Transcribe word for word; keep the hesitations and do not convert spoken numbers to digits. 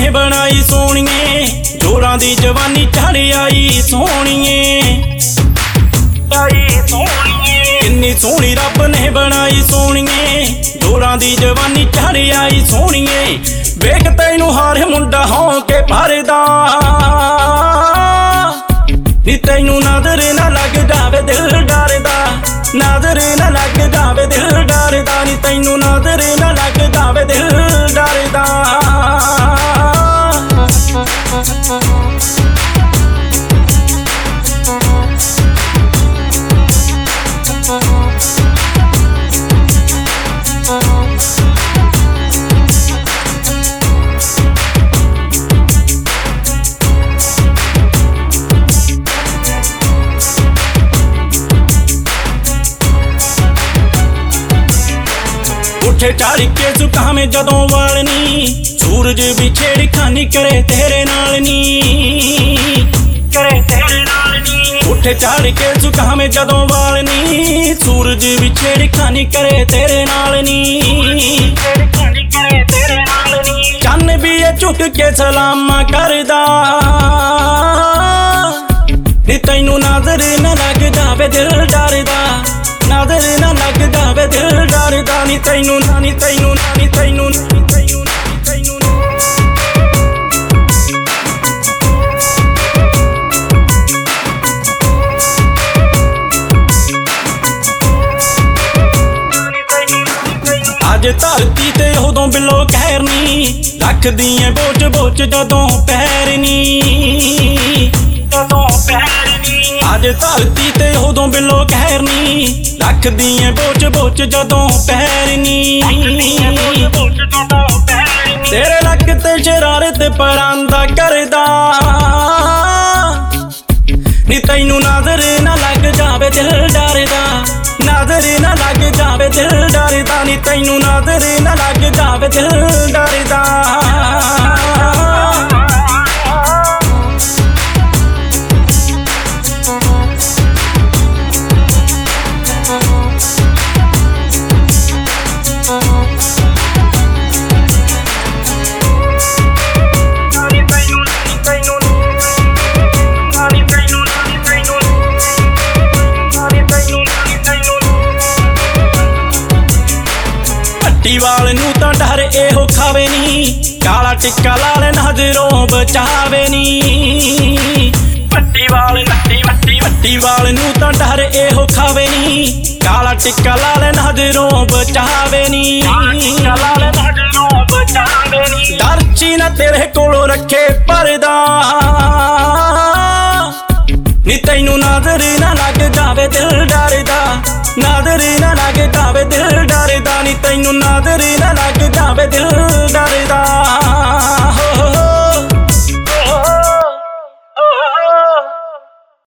ने बनाई सोहणीए, जोरां दी जवानी चढ़ आई सोहणीए। किन्नी सोहनी रब ने बनाई सोहणीए, जोरां दी जवानी चढ़ आई सोहणीए। वेख तैनू हर मुंडा होके भरदा, नी तैनू नजर ना लग जावे दिल डरदा, नजर ना लग जावे दिल डरदा, नी तैनू नजर ना लग जावे दिल डरदा। उठे चाड़ के झुका में जदों वालनी, सूरज भी छेड़ खानी करे तेरे नाल नी, करे तेरे नाल नी। उठे चाड़ के झुका में जदों वालनी, सूरज भी छेड़ खानी करे तेरे नाल नी। चन्न भी ये झुक के सलामा करदा, नी तैनू नजर ना लग जावे दिल डरदा, नजर ना लग जावे दिल डरदा, नी तैनू ना नी तैनू ना नी तैनू नी तैनू नी तैनू। अज धरती ते उदों बिलो कहर नी, रख दिए बोझ बोझ जदों पैर नी, जदों पैर नी। अज धरती ते उदों बिलो कहर नी, रख दिए बोझ बोझ जदों पैर नी। तेरे लक ते शरारत परांदा करदा, नी तैनू नजर ना लग जावे दिल डरदा, नजर ना लग जावे दिल डरदा, नी तैनू नजर ना लग जावे दिल डरदा। वाल नू तां डर एहो खावे नी, काला टिक्का लाल नजरों बचावे नी। पट्टी वाल नट्टी वट्टी पट्टी वाल नू तां डर एहो खावे नी, काला टिक्का लाल नजरों बचावे नी। दर्ची ना तेरे कोलों रखे परदा, नी तैनू नजर ना लग जावे दिल डरदा, नजर ना लग जावे दिल डरदा, नी तैनू नजर ना लग जावे दिल डरदा।